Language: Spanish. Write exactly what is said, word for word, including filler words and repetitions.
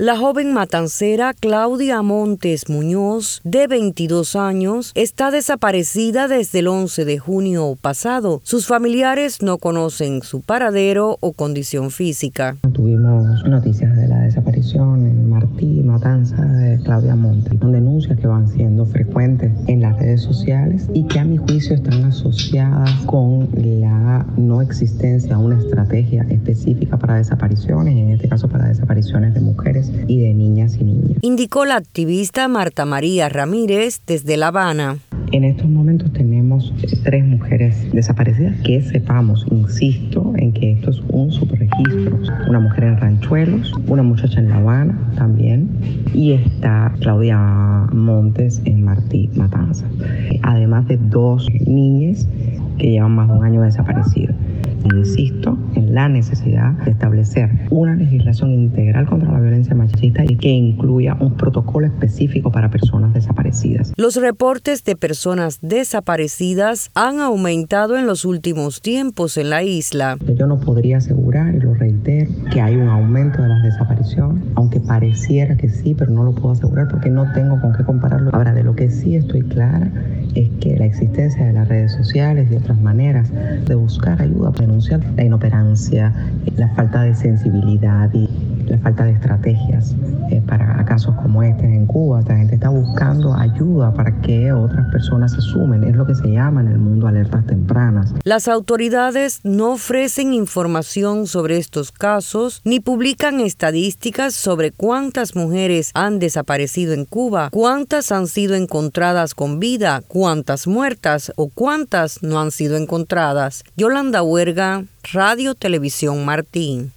La joven matancera Claudia Montes Muñoz, de veintidós años, está desaparecida desde el once de junio pasado. Sus familiares no conocen su paradero o condición física. Tuvimos noticias de la desaparición en Martí, Matanza, de Claudia Montes, con denuncias que van siendo frecuentes en las redes sociales y que a mi juicio están asociadas con la no existencia de una estrategia específica para desapariciones, en este caso para desapariciones de mujeres y de niñas y niños. Indicó la activista Marta María Ramírez desde La Habana. En estos momentos tenemos tres mujeres desaparecidas que sepamos, insisto, en que esto es un subregistro. Una mujer en Ranchuelos, una muchacha en La Habana también, y está Claudia Montes en Martí, Matanzas. Además de dos niñas que llevan más de un año desaparecidas. Insisto en la necesidad de establecer una legislación integral contra la violencia machista y que incluya un protocolo específico para personas desaparecidas. Los reportes de personas desaparecidas han aumentado en los últimos tiempos en la isla. Yo no podría asegurar, y lo reitero, que hay un aumento de las desapariciones, aunque pareciera que sí, pero no lo puedo asegurar porque no tengo con qué compararlo. Ahora, de lo que sí estoy clara es que la existencia de las redes sociales y otras maneras de buscar ayuda para denunciar la inoperancia, la falta de sensibilidad y la falta de estrategias eh, para casos como este en Cuba. La gente está buscando ayuda para que otras personas se sumen. Es lo que se llama en el mundo alertas tempranas. Las autoridades no ofrecen información sobre estos casos ni publican estadísticas sobre cuántas mujeres han desaparecido en Cuba, cuántas han sido encontradas con vida, cuántas muertas o cuántas no han sido encontradas. Yolanda Huerga, Radio Televisión Martín.